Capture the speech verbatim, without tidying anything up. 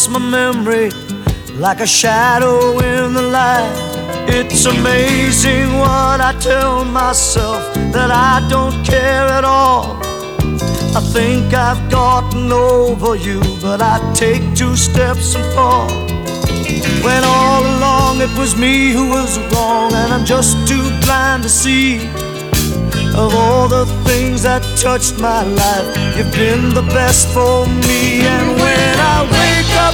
lost my memory like a shadow in the light. It's amazing what I tell myself, that I don't care at all. I think I've gotten over you, but I take two steps and fall. When all along it was me who was wrong, and I'm just too blind to see. Of all the things that touched my life, you've been the best for me. And when I wake up